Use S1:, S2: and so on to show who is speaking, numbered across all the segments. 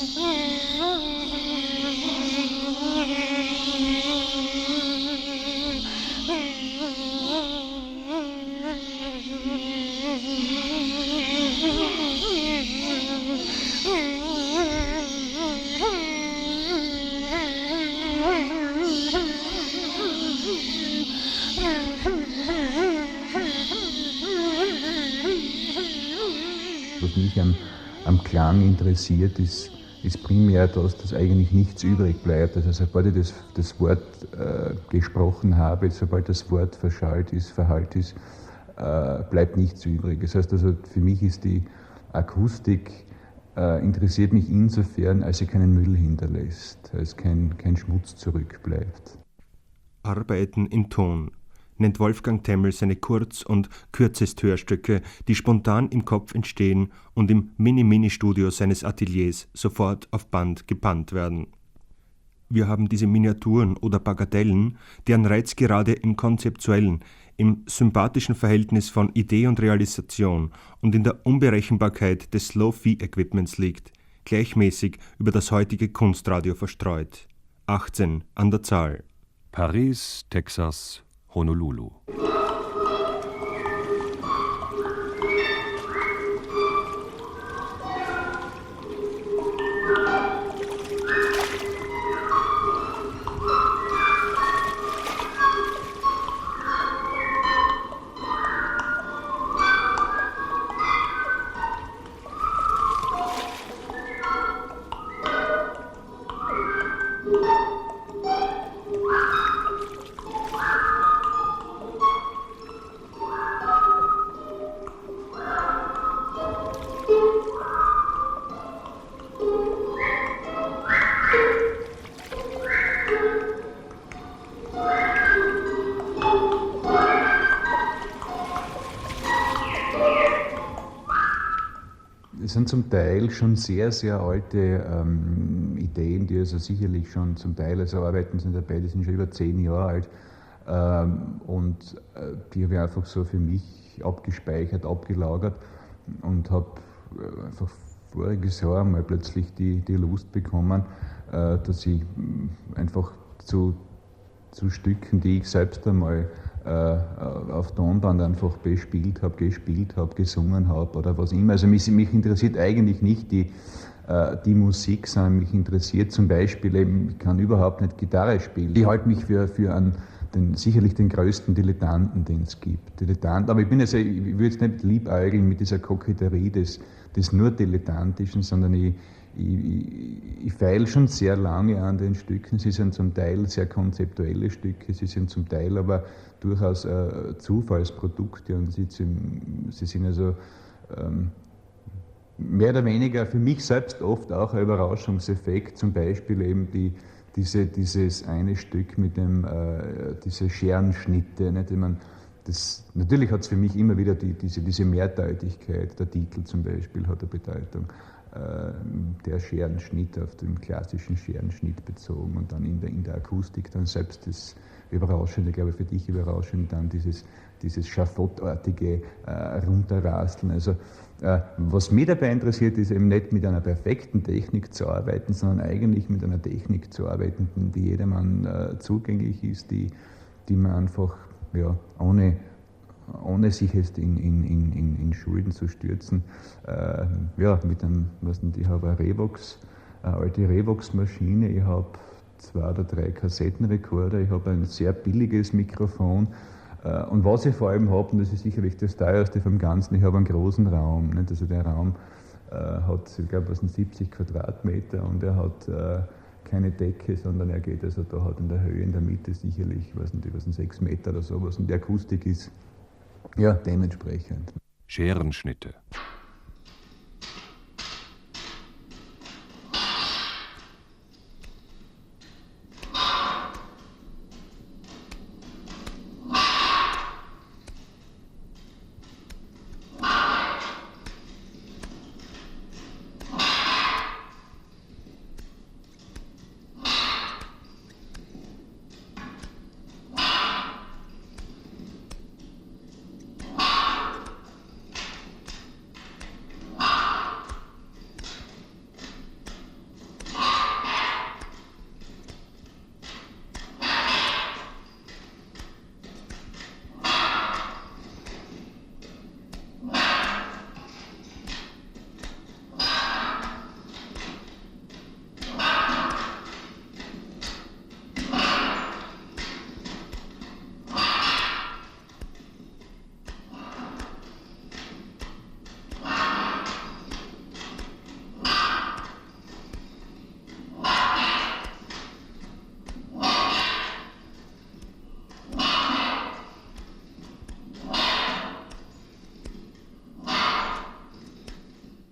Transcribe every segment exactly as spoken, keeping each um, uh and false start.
S1: Was mich am, am Klang interessiert, ist, ist primär das, dass eigentlich nichts übrig bleibt. Also sobald ich das, das Wort äh, gesprochen habe, sobald das Wort verschallt ist, verhallt ist, äh, bleibt nichts übrig. Das heißt also, für mich ist die Akustik äh, interessiert mich insofern, als sie keinen Müll hinterlässt, als kein, kein Schmutz zurückbleibt.
S2: Arbeiten in Ton nennt Wolfgang Temmel seine Kurz- und Kürzesthörstücke, die spontan im Kopf entstehen und im Mini-Mini-Studio seines Ateliers sofort auf Band gepannt werden. Wir haben diese Miniaturen oder Bagatellen, deren Reiz gerade im konzeptuellen, im sympathischen Verhältnis von Idee und Realisation und in der Unberechenbarkeit des Low-Fee-Equipments liegt, gleichmäßig über das heutige Kunstradio verstreut. achtzehn an der Zahl.
S3: Paris, Texas, Honolulu.
S1: Es sind zum Teil schon sehr, sehr alte ähm, Ideen, die also sicherlich schon zum Teil, also Arbeiten sind dabei, die sind schon über zehn Jahre alt ähm, und äh, die habe ich einfach so für mich abgespeichert, abgelagert und habe äh, einfach voriges Jahr mal plötzlich die, die Lust bekommen, äh, dass ich einfach zu, zu Stücken, die ich selbst einmal auf Tonband einfach bespielt habe, gespielt habe, gesungen habe oder was immer. Also mich, mich interessiert eigentlich nicht die, die Musik, sondern mich interessiert zum Beispiel eben, ich kann überhaupt nicht Gitarre spielen. Ich halte mich für, für einen, den, sicherlich den größten Dilettanten, den es gibt. Dilettant, aber ich bin also, ich würde jetzt nicht liebäugeln mit dieser Koketterie des, des nur Dilettantischen, sondern ich Ich, ich, ich feile schon sehr lange an den Stücken. Sie sind zum Teil sehr konzeptuelle Stücke, sie sind zum Teil aber durchaus äh, Zufallsprodukte und sie, sie sind also ähm, mehr oder weniger für mich selbst oft auch ein Überraschungseffekt. Zum Beispiel eben die, diese, dieses eine Stück mit dem, äh, diese Scherenschnitte. Nicht? Ich meine, das, natürlich hat es für mich immer wieder die, diese, diese Mehrdeutigkeit. Der Titel zum Beispiel hat eine Bedeutung. Der Scherenschnitt auf den klassischen Scherenschnitt bezogen und dann in der, in der Akustik dann selbst das Überraschende, glaube ich für dich überraschend, dann dieses, dieses Schafottartige äh, runterrasteln. Also äh, was mich dabei interessiert, ist eben nicht mit einer perfekten Technik zu arbeiten, sondern eigentlich mit einer Technik zu arbeiten, die jedermann äh, zugänglich ist, die, die man einfach ja, ohne ohne sich jetzt in, in, in, in Schulden zu stürzen, äh, ja, mit einem, was nicht, ich habe eine Revox, eine alte Revox-Maschine, ich habe zwei oder drei Kassettenrekorder, ich habe ein sehr billiges Mikrofon äh, und was ich vor allem habe, und das ist sicherlich das teuerste vom Ganzen, ich habe einen großen Raum, nicht? Also der Raum äh, hat, ich glaube, was sind siebzig Quadratmeter und er hat äh, keine Decke, sondern er geht also da hat in der Höhe, in der Mitte sicherlich, was nicht, was sind sechs Meter oder sowas und die Akustik ist ja, dementsprechend.
S3: Scherenschnitte.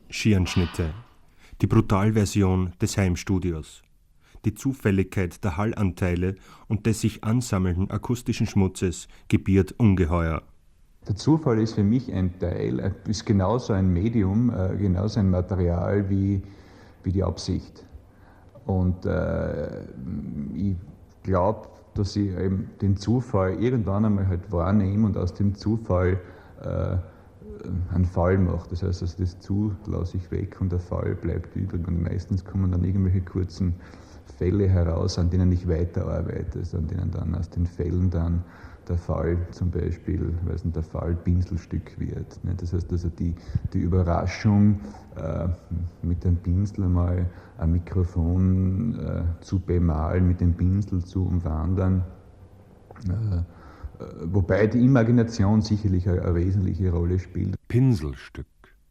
S2: Scherenschnitte. Die Brutalversion des Heimstudios. Die Zufälligkeit der Hallanteile und des sich ansammelnden akustischen Schmutzes gebiert Ungeheuer.
S1: Der Zufall ist für mich ein Teil, ist genauso ein Medium, genauso ein Material wie, wie die Absicht. Und äh, ich glaube, dass ich eben den Zufall irgendwann einmal halt wahrnehme und aus dem Zufall äh, einen Fall mache. Das heißt, also das Zu lasse ich weg und der Fall bleibt übrig. Und meistens kommen dann irgendwelche kurzen Fälle heraus, an denen ich weiterarbeite, also an denen dann aus den Fällen dann der Fall zum Beispiel, weiß nicht, der Fall Pinselstück wird. Ne? Das heißt also die, die Überraschung, äh, mit dem Pinsel einmal ein Mikrofon äh, zu bemalen, mit dem Pinsel zu umwandern. Äh, wobei die Imagination sicherlich eine, eine wesentliche Rolle spielt.
S3: Pinselstück.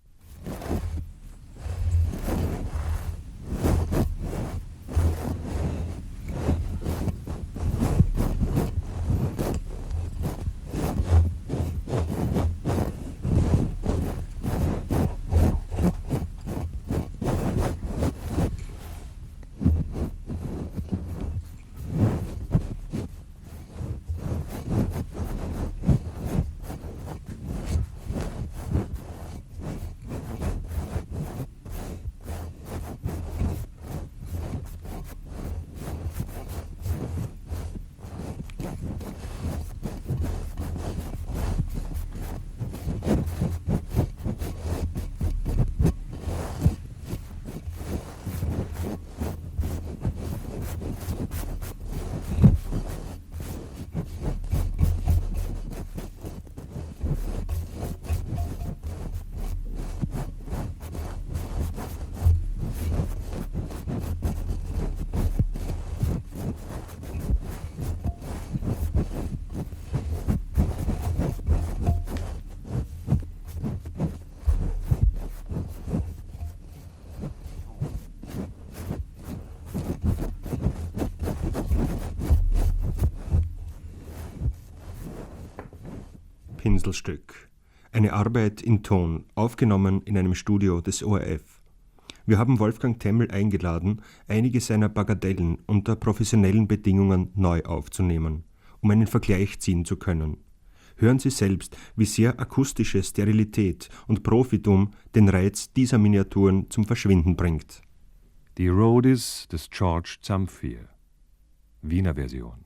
S2: Pinselstück. Eine Arbeit in Ton, aufgenommen in einem Studio des O R F. Wir haben Wolfgang Temmel eingeladen, einige seiner Bagatellen unter professionellen Bedingungen neu aufzunehmen, um einen Vergleich ziehen zu können. Hören Sie selbst, wie sehr akustische Sterilität und Profitum den Reiz dieser Miniaturen zum Verschwinden bringt.
S3: Die Roadies des George Zamfir. Wiener Version.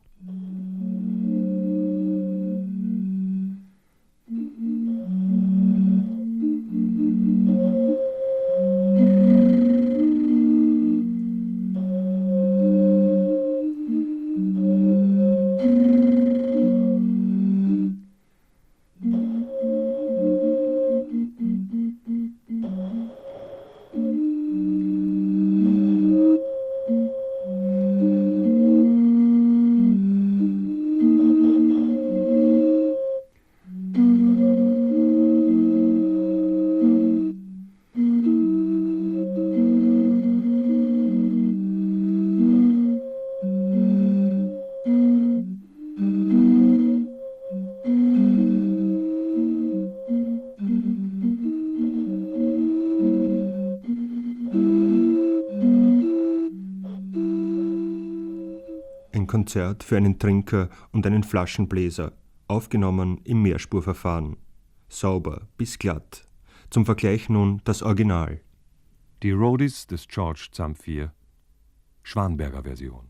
S2: Konzert für einen Trinker und einen Flaschenbläser, aufgenommen im Mehrspurverfahren. Sauber bis glatt. Zum Vergleich nun das Original.
S3: Die Roadies des George Zamfir. Schwanberger Version.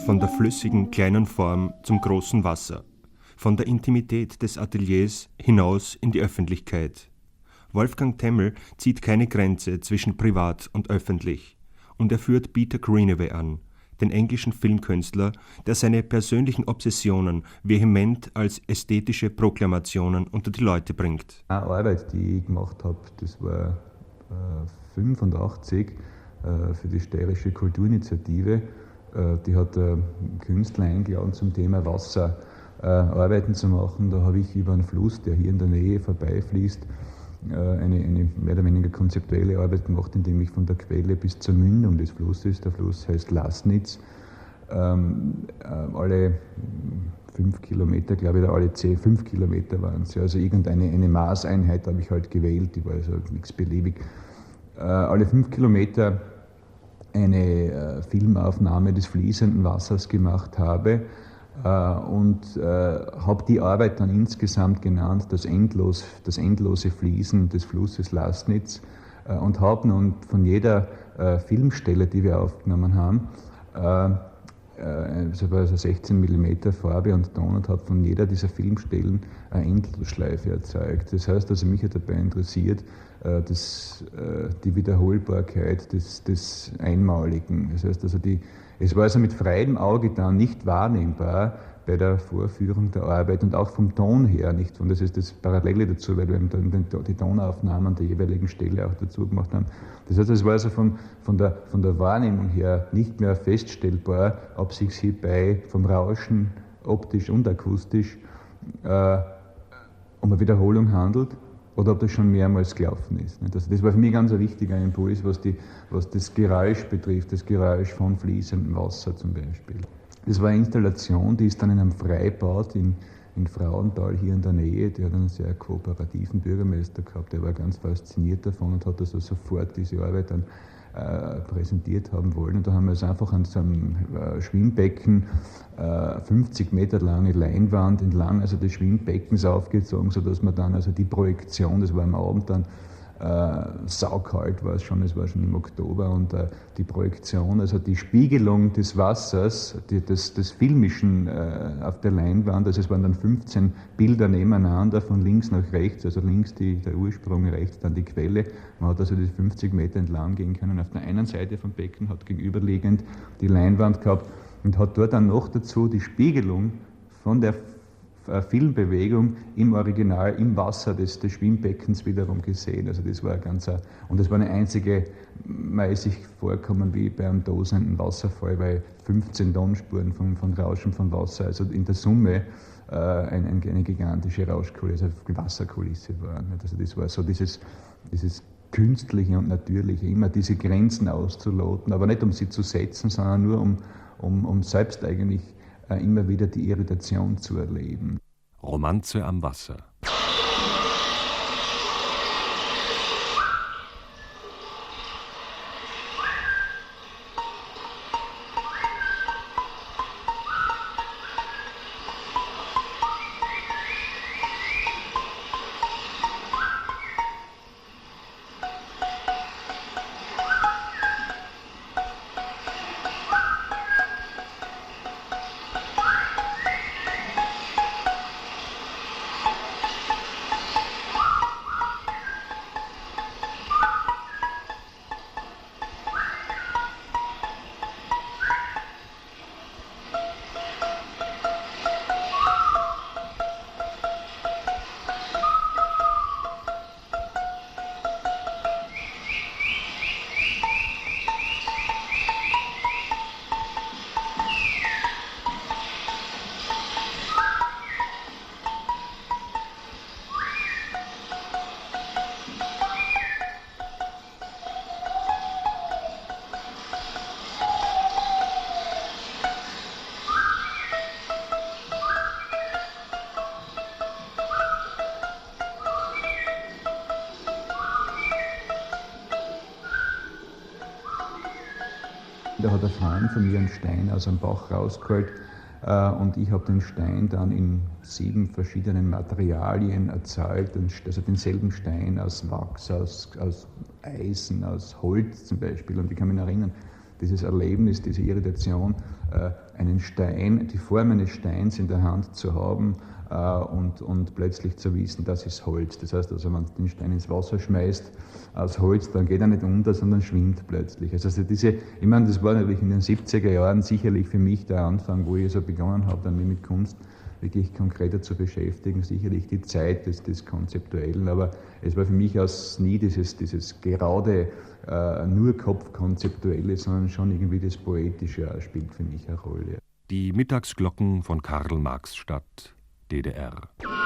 S2: von der flüssigen kleinen Form zum großen Wasser, von der Intimität des Ateliers hinaus in die Öffentlichkeit. Wolfgang Temmel zieht keine Grenze zwischen privat und öffentlich und er führt Peter Greenaway an, den englischen Filmkünstler, der seine persönlichen Obsessionen vehement als ästhetische Proklamationen unter die Leute bringt.
S1: Eine Arbeit, die ich gemacht habe, das war äh, fünfundachtzig äh, für die Steirische Kulturinitiative. Äh, die hat äh, Künstler eingeladen zum Thema Wasser äh, Arbeiten zu machen. Da habe ich über einen Fluss, der hier in der Nähe vorbeifließt, Eine, eine mehr oder weniger konzeptuelle Arbeit gemacht, indem ich von der Quelle bis zur Mündung des Flusses, der Fluss heißt Laßnitz, ähm, äh, alle fünf Kilometer, glaube ich, oder alle zehn, fünf Kilometer waren es. Also irgendeine eine Maßeinheit habe ich halt gewählt, die war also nichts beliebig. Äh, alle fünf Kilometer eine äh, Filmaufnahme des fließenden Wassers gemacht habe. Und äh, habe die Arbeit dann insgesamt genannt, das, endlos, das endlose Fließen des Flusses Laßnitz äh, und habe nun von jeder äh, Filmstelle, die wir aufgenommen haben, äh, äh, das war also sechzehn Millimeter Farbe und Ton und habe von jeder dieser Filmstellen eine Endlosschleife erzeugt. Das heißt also, mich hat dabei interessiert, äh, das, äh, die Wiederholbarkeit des, des Einmaligen. Das heißt also, die Es war also mit freiem Auge dann nicht wahrnehmbar bei der Vorführung der Arbeit und auch vom Ton her nicht. Und das ist das Parallele dazu, weil wir dann die Tonaufnahmen der jeweiligen Stelle auch dazu gemacht haben. Das heißt, es war also von, von, der, von der Wahrnehmung her nicht mehr feststellbar, ob sich hierbei vom Rauschen optisch und akustisch äh, um eine Wiederholung handelt oder ob das schon mehrmals gelaufen ist. Also das war für mich ganz ein wichtiger Impuls, was, die, was das Geräusch betrifft, das Geräusch von fließendem Wasser zum Beispiel. Das war eine Installation, die ist dann in einem Freibad in, in Frauenthal hier in der Nähe. Der hat einen sehr kooperativen Bürgermeister gehabt, der war ganz fasziniert davon und hat also sofort diese Arbeit dann äh, präsentiert haben wollen. Und da haben wir also einfach an so einem äh, Schwimmbecken äh, fünfzig Meter lange Leinwand entlang also des Schwimmbeckens aufgezogen, sodass man dann also die Projektion, das war am Abend dann, Äh, saukalt war es schon, es war schon im Oktober und äh, die Projektion, also die Spiegelung des Wassers, die, des, des Filmischen äh, auf der Leinwand, also es waren dann fünfzehn Bilder nebeneinander von links nach rechts, also links die, der Ursprung, rechts dann die Quelle. Man hat also die fünfzig Meter entlang gehen können. Auf der einen Seite vom Becken hat gegenüberliegend die Leinwand gehabt und hat dort dann noch dazu die Spiegelung von der Filmbewegung im Original, im Wasser des, des Schwimmbeckens wiederum gesehen. Also das war ganz a, und das war eine einzige mäßig vorkommen wie bei einem tosenden Wasserfall, weil fünfzehn Tonspuren von, von Rauschen von Wasser, also in der Summe äh, eine, eine gigantische Rauschkulisse, also Wasserkulisse war. Also das war so dieses, dieses Künstliche und Natürliche, immer diese Grenzen auszuloten, aber nicht um sie zu setzen, sondern nur um, um, um selbst eigentlich immer wieder die Irritation zu erleben.
S3: Romanze am Wasser.
S1: Da hat ein Freund von mir einen Stein aus einem Bach rausgeholt äh, und ich habe den Stein dann in sieben verschiedenen Materialien erzeugt, also denselben Stein aus Wachs, aus, aus Eisen, aus Holz zum Beispiel. Und ich kann mich erinnern, dieses Erlebnis, diese Irritation, äh, einen Stein, die Form eines Steins in der Hand zu haben äh, und, und plötzlich zu wissen, das ist Holz. Das heißt, also, wenn man den Stein ins Wasser schmeißt aus Holz, dann geht er nicht unter, sondern schwimmt plötzlich. Also, also diese, ich meine, das war natürlich in den siebziger Jahren sicherlich für mich der Anfang, wo ich so begonnen habe, dann mich mit Kunst wirklich konkreter zu beschäftigen, sicherlich die Zeit des, des Konzeptuellen, aber es war für mich aus nie dieses, dieses gerade äh, nur Kopfkonzeptuelle, sondern schon irgendwie das Poetische spielt für mich eine Rolle.
S3: Die Mittagsglocken von Karl-Marx-Stadt, D D R.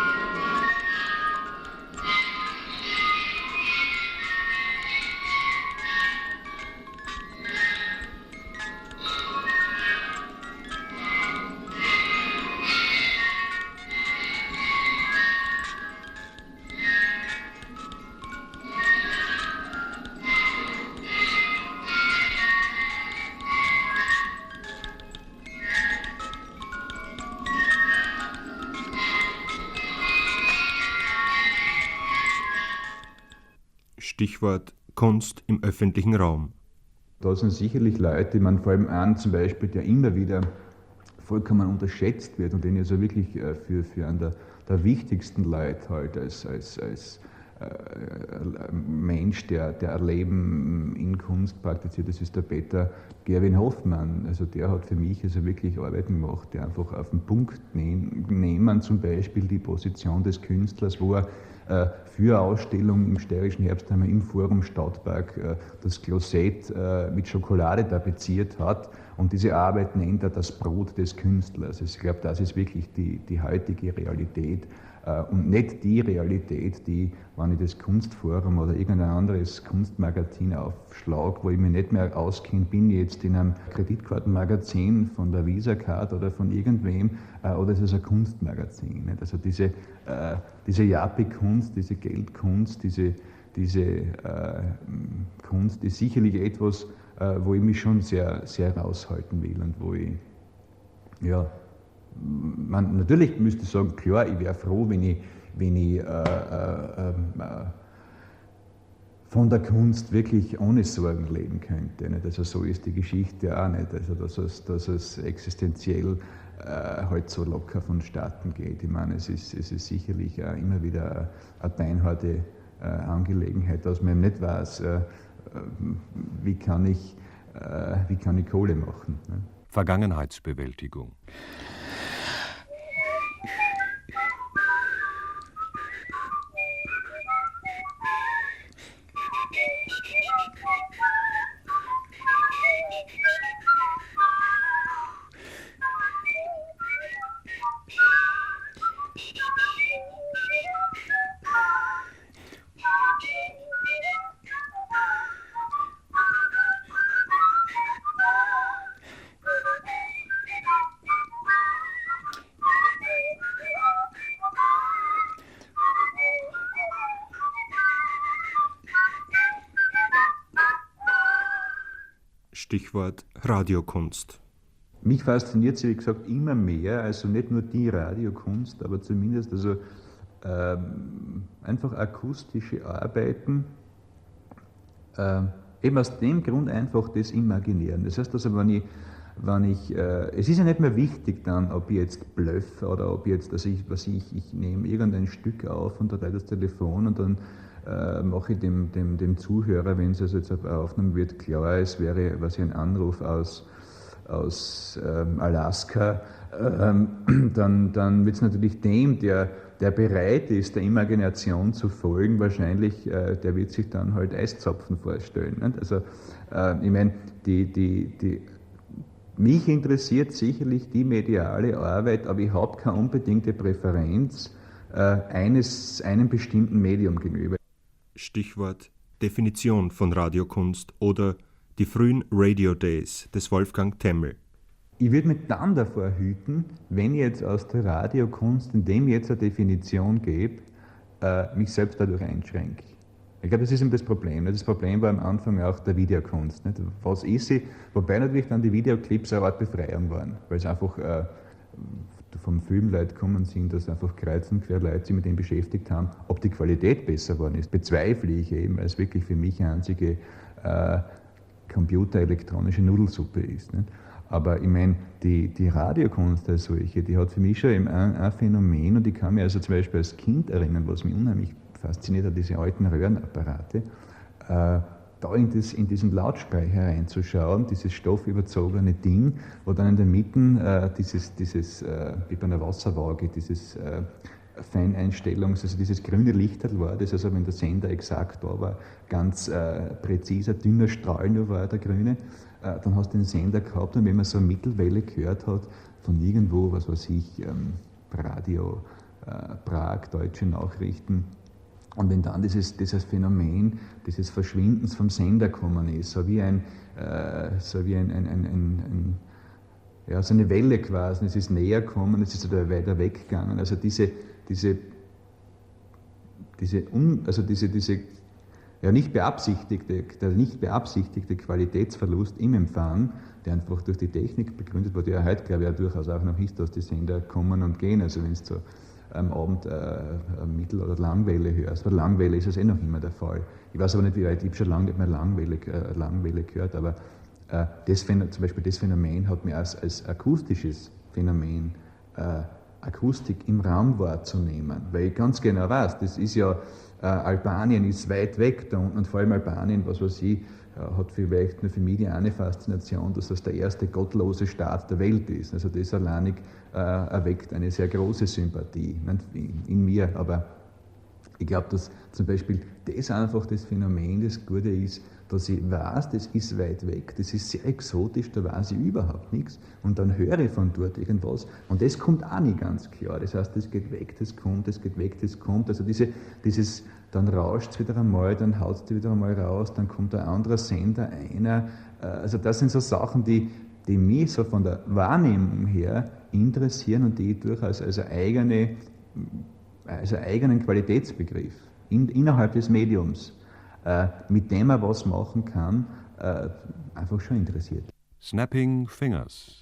S2: Stichwort Kunst im öffentlichen Raum.
S1: Da sind sicherlich Leute, man vor allem einen zum Beispiel, der immer wieder vollkommen unterschätzt wird und den ich also wirklich für, für einen der, der wichtigsten Leute halt als, als, als äh, Mensch, der, der Erleben in Kunst praktiziert, das ist der Peter Gerwin Hoffmann. Also der hat für mich also wirklich Arbeiten gemacht, die einfach auf den Punkt nehmen, zum Beispiel die Position des Künstlers, wo er äh, für Ausstellung im Steirischen Herbstheimer im Forum Stadtpark äh, das Klosett äh, mit Schokolade tapeziert hat und diese Arbeit nennt er das Brot des Künstlers. Also ich glaube, das ist wirklich die, die heutige Realität äh, und nicht die Realität, die, wenn ich das Kunstforum oder irgendein anderes Kunstmagazin aufschlage, wo ich mich nicht mehr auskenne, bin ich jetzt in einem Kreditkartenmagazin von der Visa-Card oder von irgendwem äh, oder ist es ein Kunstmagazin. Nicht? Also diese, äh, diese Jappi-Kunst, diese Geldkunst, diese, diese äh, Kunst ist sicherlich etwas, äh, wo ich mich schon sehr, sehr raushalten will und wo ich, ja, man, natürlich müsste ich sagen, klar, ich wäre froh, wenn ich, wenn ich äh, äh, äh, von der Kunst wirklich ohne Sorgen leben könnte. Nicht? Also so ist die Geschichte auch nicht, also dass es, dass es existenziell äh, halt so locker vonstatten geht. Ich meine, es ist, es ist sicherlich auch immer wieder eine beinharte äh, Angelegenheit, dass man nicht weiß, äh, wie, kann ich, äh, wie kann ich Kohle machen. Ne?
S3: Vergangenheitsbewältigung.
S2: Stichwort Radiokunst.
S1: Mich fasziniert sie, wie gesagt, immer mehr, also nicht nur die Radiokunst, aber zumindest also, ähm, einfach akustische Arbeiten, äh, eben aus dem Grund einfach das Imaginieren. Das heißt also, wenn ich, wenn ich äh, es ist ja nicht mehr wichtig dann, ob ich jetzt blöffe oder ob ich jetzt, also ich, was ich, ich nehme irgendein Stück auf und da das Telefon und dann äh, mache ich dem, dem, dem Zuhörer, wenn es also jetzt aufgenommen wird, klar, es wäre was ich ein Anruf aus, aus ähm, Alaska, ähm, dann, dann wird es natürlich dem, der, der bereit ist, der Imagination zu folgen, wahrscheinlich, äh, der wird sich dann halt Eiszapfen vorstellen. Nicht? Also äh, ich meine, die, die, die, mich interessiert sicherlich die mediale Arbeit, aber ich habe keine unbedingte Präferenz äh, eines, einem bestimmten Medium gegenüber.
S2: Stichwort Definition von Radiokunst oder die frühen Radio Days des Wolfgang Temmel.
S1: Ich würde mich dann davor hüten, wenn ich jetzt aus der Radiokunst, indem ich jetzt eine Definition gebe, äh, mich selbst dadurch einschränke. Ich glaube, das ist eben das Problem. Das Problem war am Anfang auch der Videokunst. Nicht? Was ist sie? Wobei natürlich dann die Videoclips eine Art Befreiung waren, weil es einfach äh, vom Film Leute gekommen sind, dass einfach kreuz und quer Leute sich mit dem beschäftigt haben. Ob die Qualität besser geworden ist, bezweifle ich eben als wirklich für mich einzige äh, computerelektronische Nudelsuppe ist. Nicht? Aber ich meine, die, die Radiokunst als solche, die hat für mich schon eben ein, ein Phänomen, und ich kann mich also zum Beispiel als Kind erinnern, was mich unheimlich fasziniert hat, diese alten Röhrenapparate, äh, da in, das, in diesen Lautsprecher reinzuschauen, dieses stoffüberzogene Ding, wo dann in der Mitte äh, dieses, dieses äh, wie bei einer Wasserwaage, dieses äh, Feineinstellungs-, also dieses grüne Lichterl war, das also, wenn der Sender exakt da war, ganz äh, präziser, dünner Strahl nur war der grüne, äh, dann hast du den Sender gehabt, und wenn man so eine Mittelwelle gehört hat, von irgendwo, was weiß ich, ähm, Radio äh, Prag, deutsche Nachrichten, und wenn dann dieses, dieses Phänomen dieses Verschwindens vom Sender gekommen ist, so wie ein, äh, so wie ein, ein, ein, ein, ein ja, so eine Welle quasi, es ist näher gekommen, es ist wieder weiter weggegangen, also diese, diese, diese, un, also diese, diese ja, nicht beabsichtigte, der nicht beabsichtigte Qualitätsverlust im Empfang, der einfach durch die Technik begründet wurde, ja heute glaube ich ja durchaus auch noch ist, dass die Sender kommen und gehen, also wenn es so am Abend äh, Mittel- oder Langwelle hörst. Bei Langwelle ist es eh noch immer der Fall. Ich weiß aber nicht, wie weit, ich habe schon lange nicht mehr Langwelle, äh, Langwelle gehört, aber äh, das, zum Beispiel das Phänomen hat mir als, als akustisches Phänomen, äh, Akustik im Raum wahrzunehmen, weil ich ganz genau weiß, das ist ja, äh, Albanien ist weit weg da unten, und vor allem Albanien, was weiß ich, hat vielleicht nur für mich die eine Faszination, dass das der erste gottlose Staat der Welt ist. Also das alleinig äh, erweckt eine sehr große Sympathie in, in mir. Aber ich glaube, dass zum Beispiel das einfach das Phänomen, das Gute ist, dass ich weiß, das ist weit weg, das ist sehr exotisch, da weiß ich überhaupt nichts, und dann höre ich von dort irgendwas, und das kommt auch nicht ganz klar. Das heißt, das geht weg, das kommt, das geht weg, das kommt. Also diese, dieses, dann rauscht es wieder einmal, dann haut es wieder einmal raus, dann kommt ein anderer Sender, einer. Also das sind so Sachen, die, die mich so von der Wahrnehmung her interessieren und die ich durchaus als eigene, als eigenen Qualitätsbegriff in, innerhalb des Mediums, äh, mit dem er was machen kann, äh, einfach schon interessiert.
S3: Snapping Fingers.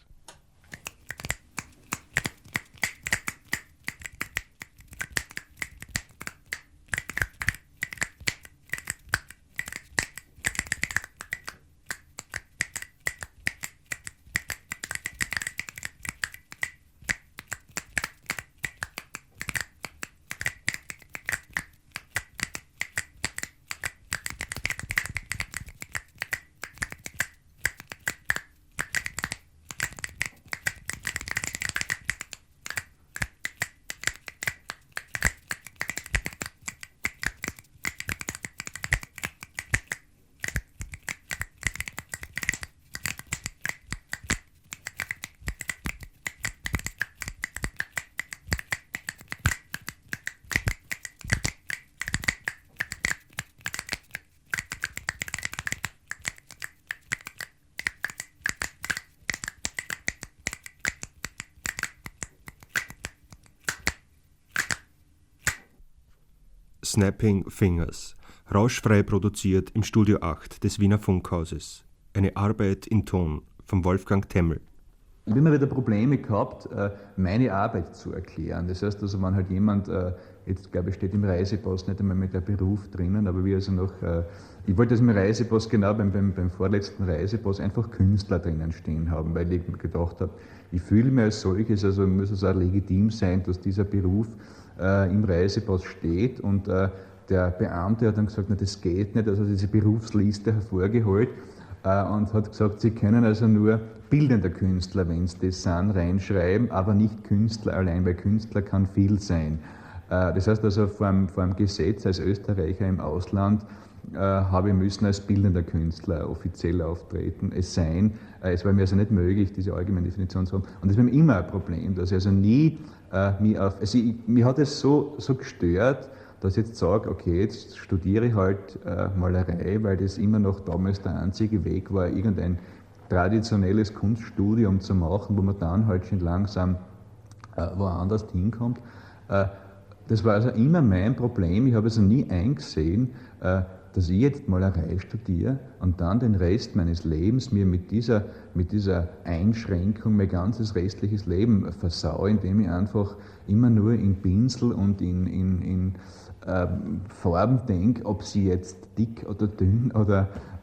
S2: Snapping Fingers, rauschfrei produziert im Studio acht des Wiener Funkhauses. Eine Arbeit in Ton von Wolfgang Temmel.
S1: Ich habe immer wieder Probleme gehabt, meine Arbeit zu erklären. Das heißt, also, wenn halt jemand, jetzt glaube ich, steht im Reisepass nicht einmal mit der Beruf drinnen, aber wie also noch, ich wollte das im Reisepass, genau beim, beim, beim vorletzten Reisepass, einfach Künstler drinnen stehen haben, weil ich mir gedacht habe, ich fühle mich als solches, also muss es auch legitim sein, dass dieser Beruf äh, im Reisepass steht, und äh, der Beamte hat dann gesagt, na, das geht nicht, also diese Berufsliste hervorgeholt äh, und hat gesagt, Sie können also nur bildender Künstler, wenn Sie das sind, reinschreiben, aber nicht Künstler allein, weil Künstler kann viel sein. Äh, das heißt also, vor dem, vor dem Gesetz als Österreicher im Ausland äh, habe ich müssen als bildender Künstler offiziell auftreten, es sein. Äh, es war mir also nicht möglich, diese allgemeine Definition zu haben. Und das war mir immer ein Problem, dass ich also nie äh, mich auf, also ich, mich hat es so, so gestört, dass ich jetzt sage, okay, jetzt studiere ich halt äh, Malerei, weil das immer noch damals der einzige Weg war, irgendein traditionelles Kunststudium zu machen, wo man dann halt schon langsam äh, woanders hinkommt. Äh, das war also immer mein Problem. Ich habe also nie eingesehen, äh, dass ich jetzt Malerei studiere und dann den Rest meines Lebens mir mit dieser, mit dieser Einschränkung mein ganzes restliches Leben versaue, indem ich einfach immer nur in Pinsel und in, in, in äh, Farben denke, ob sie jetzt dick oder dünn oder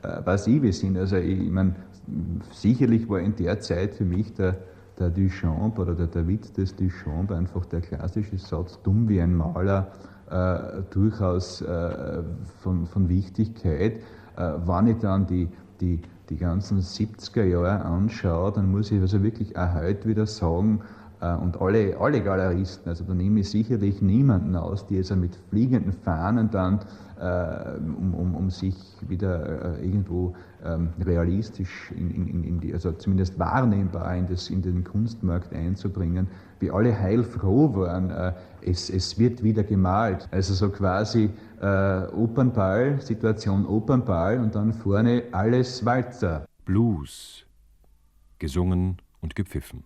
S1: äh, was ich wir sind. Also ich, ich meine, sicherlich war in der Zeit für mich der, der Duchamp oder der, der Witz des Duchamp einfach der klassische Satz, dumm wie ein Maler, äh, durchaus äh, von, von Wichtigkeit. Äh, wenn ich dann die, die, die ganzen siebziger Jahre anschaue, dann muss ich also wirklich auch heute wieder sagen, äh, und alle, alle Galeristen, also da nehme ich sicherlich niemanden aus, die also mit fliegenden Fahnen dann, äh, um, um, um sich wieder äh, irgendwo ähm, realistisch, in, in, in die, also zumindest wahrnehmbar in, das, in den Kunstmarkt einzubringen, wie alle heilfroh waren, äh, es, es wird wieder gemalt. Also so quasi äh, Opernball, Situation Opernball und dann vorne alles Walzer.
S3: Blues. Gesungen und gepfiffen.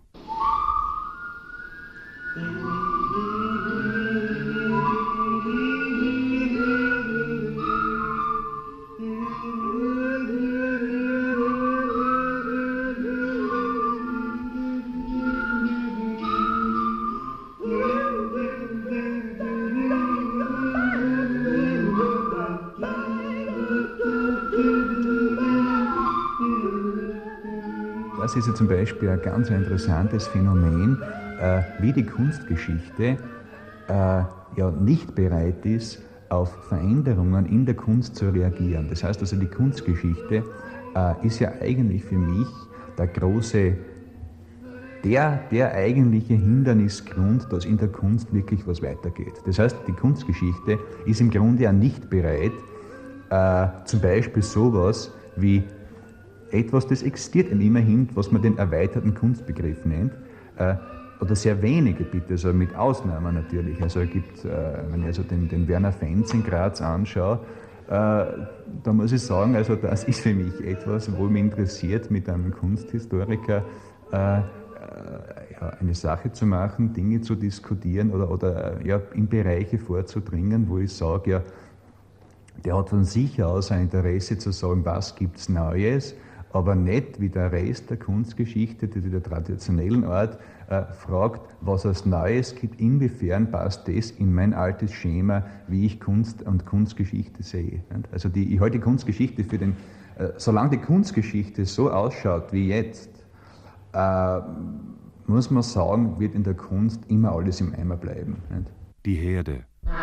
S1: Das ist ja zum Beispiel ein ganz interessantes Phänomen, äh, wie die Kunstgeschichte äh, ja nicht bereit ist, auf Veränderungen in der Kunst zu reagieren. Das heißt also, die Kunstgeschichte äh, ist ja eigentlich für mich der große, der, der eigentliche Hindernisgrund, dass in der Kunst wirklich was weitergeht. Das heißt, die Kunstgeschichte ist im Grunde ja nicht bereit, äh, zum Beispiel sowas wie etwas, das existiert immerhin, was man den erweiterten Kunstbegriff nennt, äh, oder sehr wenige bitte, also mit Ausnahmen natürlich. Also es gibt, äh, wenn ich also den, den Werner Fenz in Graz anschaue, äh, da muss ich sagen, also das ist für mich etwas, wo mich interessiert, mit einem Kunsthistoriker äh, äh, ja, eine Sache zu machen, Dinge zu diskutieren oder, oder ja, in Bereiche vorzudringen, wo ich sage, ja, der hat von sich aus ein Interesse zu sagen, was gibt es Neues, aber nicht wie der Rest der Kunstgeschichte, die der traditionellen Art, äh, fragt, was es Neues gibt, inwiefern passt das in mein altes Schema, wie ich Kunst und Kunstgeschichte sehe. Also die, ich halte die Kunstgeschichte für den, äh, solange die Kunstgeschichte so ausschaut wie jetzt, äh, muss man sagen, wird in der Kunst immer alles im Eimer bleiben. Nicht?
S3: Die Herde.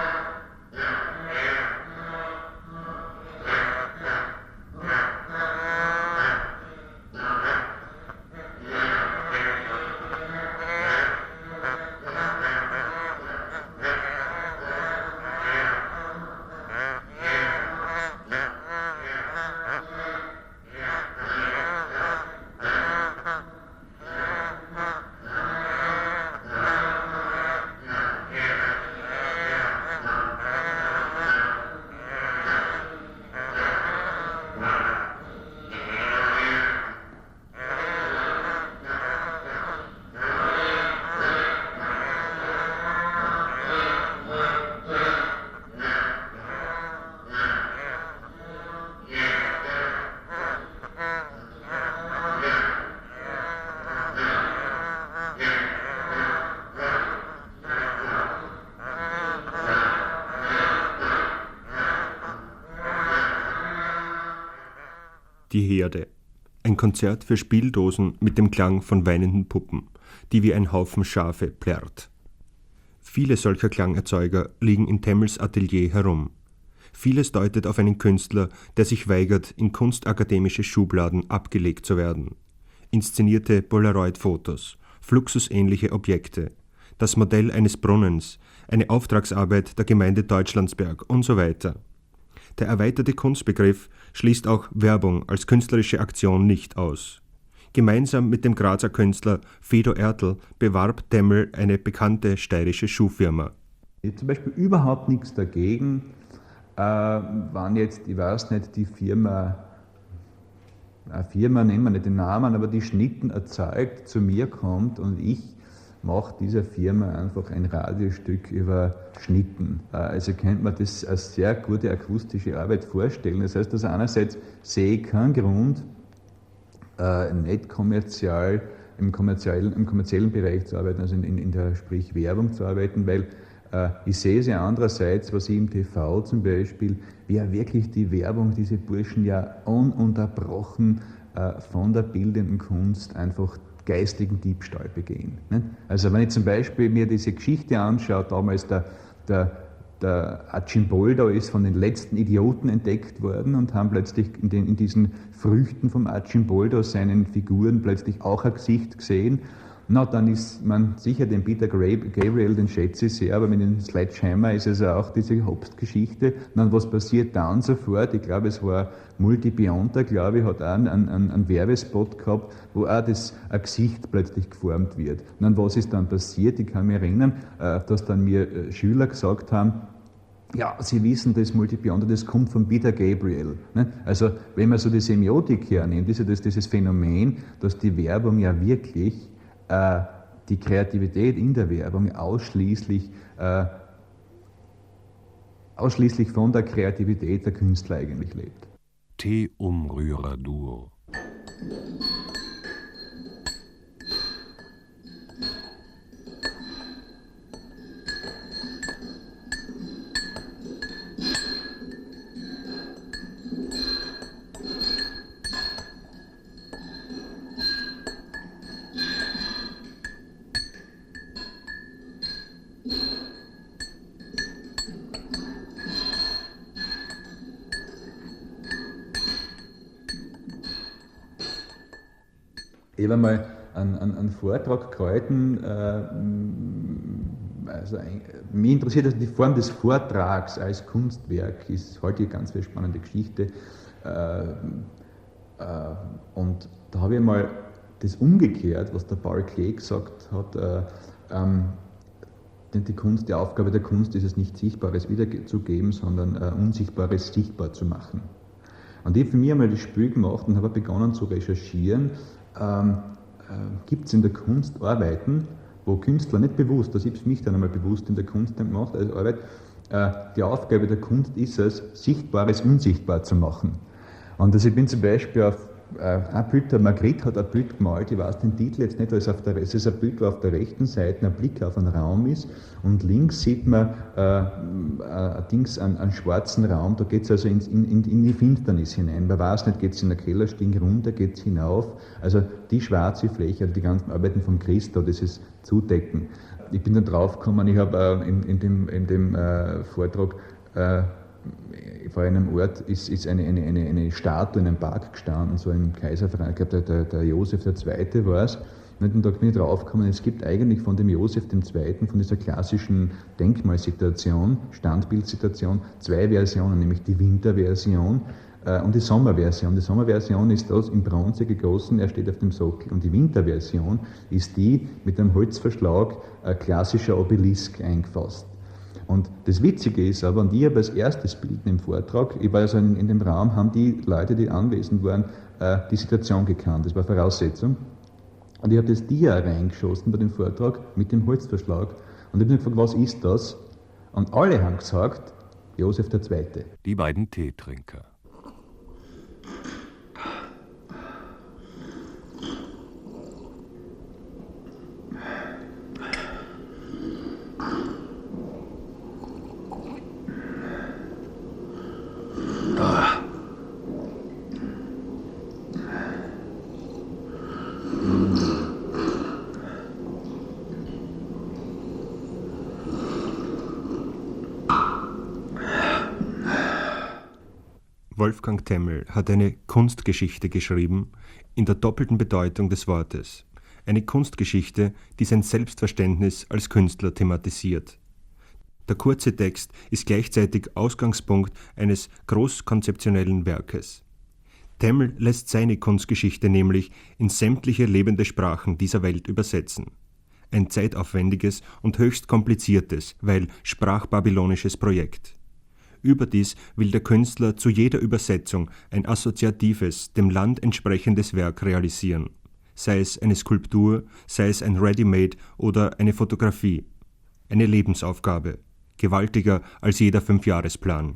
S2: Die Herde. Ein Konzert für Spieldosen mit dem Klang von weinenden Puppen, die wie ein Haufen Schafe plärrt. Viele solcher Klangerzeuger liegen in Temmels Atelier herum. Vieles deutet auf einen Künstler, der sich weigert, in kunstakademische Schubladen abgelegt zu werden. Inszenierte Polaroid-Fotos, fluxusähnliche Objekte, das Modell eines Brunnens, eine Auftragsarbeit der Gemeinde Deutschlandsberg und so weiter. Der erweiterte Kunstbegriff schließt auch Werbung als künstlerische Aktion nicht aus. Gemeinsam mit dem Grazer Künstler Fedo Ertl bewarb Temmel eine bekannte steirische Schuhfirma.
S1: Ich habe zum Beispiel überhaupt nichts dagegen, äh, wann jetzt, ich weiß nicht, die Firma, eine Firma, nennen wir nicht den Namen, aber die Schnitten erzeugt, zu mir kommt und ich mache dieser Firma einfach ein Radiostück über Schnitten. Also könnte man das als sehr gute akustische Arbeit vorstellen. Das heißt, also einerseits sehe ich keinen Grund, äh, nicht kommerziell, im kommerziellen, im kommerziellen Bereich zu arbeiten, also in, in, in der sprich Werbung zu arbeiten, weil Ich sehe es ja andererseits, was ich im T V zum Beispiel, wie ja wirklich die Werbung, diese Burschen ja ununterbrochen von der bildenden Kunst einfach geistigen Diebstahl begehen. Also wenn ich zum Beispiel mir diese Geschichte anschaue, damals der, der, der Archimboldo ist von den letzten Idioten entdeckt worden und haben plötzlich in, den, in diesen Früchten vom Archimboldo seinen Figuren plötzlich auch ein Gesicht gesehen. Na, dann ist man sicher den Peter Gabriel, den schätze ich sehr, aber mit dem Sledgehammer ist es ja auch diese Hopst-Geschichte. Dann, was passiert dann sofort? Ich glaube, es war Multibionta, glaube ich, hat auch einen, einen, einen Werbespot gehabt, wo auch das ein Gesicht plötzlich geformt wird. Und dann, was ist dann passiert? Ich kann mich erinnern, dass dann mir Schüler gesagt haben, ja, Sie wissen, das Multibionta, das kommt von Peter Gabriel. Ne? Also, wenn man so die Semiotik hernimmt, ist ja das, dieses Phänomen, dass die Werbung ja wirklich die Kreativität in der Werbung ausschließlich, äh, ausschließlich von der Kreativität der Künstler eigentlich lebt.
S3: Tee-Umrührer-Duo.
S1: Ich habe einmal einen, einen, einen Vortrag gehalten, äh, also ein, mich interessiert also die Form des Vortrags als Kunstwerk, ist heute eine ganz eine spannende Geschichte. Äh, äh, und da habe ich mal das umgekehrt, was der Paul Klee gesagt hat, äh, ähm, denn die Kunst, die Aufgabe der Kunst ist es nicht Sichtbares wiederzugeben, sondern äh, Unsichtbares sichtbar zu machen. Und ich habe für mich einmal das Spiel gemacht und habe begonnen zu recherchieren. Ähm, äh, gibt es in der Kunst Arbeiten, wo Künstler nicht bewusst, das habe ich mich dann einmal bewusst in der Kunst gemacht, als Arbeit, äh, die Aufgabe der Kunst ist es, Sichtbares unsichtbar zu machen. Und also ich bin zum Beispiel auf äh, ein Bild, der Magritte hat ein Bild gemalt, ich weiß den Titel jetzt nicht, weil es, auf der, es ist ein Bild, wo auf der rechten Seite ein Blick auf einen Raum ist und links sieht man äh, ein Dings, einen, einen schwarzen Raum, da geht es also in, in, in die Finsternis hinein. Man weiß nicht, geht es in der Kellerstieg runter, geht es hinauf, also die schwarze Fläche, also die ganzen Arbeiten von Christo, das ist Zudecken. Ich bin dann draufgekommen, ich habe äh, in, in dem, in dem äh, Vortrag äh, vor einem Ort ist, ist eine, eine, eine, eine Statue in einem Park gestanden, so ein Kaiserverein, ich glaube der, der, der Josef der Zweite war es. Und da bin ich draufgekommen, es gibt eigentlich von dem Josef dem Zweiten, von dieser klassischen Denkmalsituation, Standbildsituation, zwei Versionen, nämlich die Winterversion äh, und die Sommerversion. Die Sommerversion ist das in Bronze gegossen, er steht auf dem Sockel. Und die Winterversion ist die mit einem Holzverschlag, äh, klassischer Obelisk eingefasst. Und das Witzige ist aber, und ich habe als erstes Bild im Vortrag, ich war also in, in dem Raum, haben die Leute, die anwesend waren, äh, die Situation gekannt, das war Voraussetzung. Und ich habe das Dia reingeschossen bei dem Vortrag mit dem Holzverschlag und ich habe mich gefragt, was ist das? Und alle haben gesagt, Josef der Zweite.
S3: Die beiden Teetrinker.
S2: Wolfgang Temmel hat eine Kunstgeschichte geschrieben, in der doppelten Bedeutung des Wortes. Eine Kunstgeschichte, die sein Selbstverständnis als Künstler thematisiert. Der kurze Text ist gleichzeitig Ausgangspunkt eines großkonzeptionellen Werkes. Temmel lässt seine Kunstgeschichte nämlich in sämtliche lebende Sprachen dieser Welt übersetzen. Ein zeitaufwendiges und höchst kompliziertes, weil sprachbabylonisches Projekt. Überdies will der Künstler zu jeder Übersetzung ein assoziatives, dem Land entsprechendes Werk realisieren. Sei es eine Skulptur, sei es ein Ready-Made oder eine Fotografie. Eine Lebensaufgabe, gewaltiger als jeder Fünfjahresplan.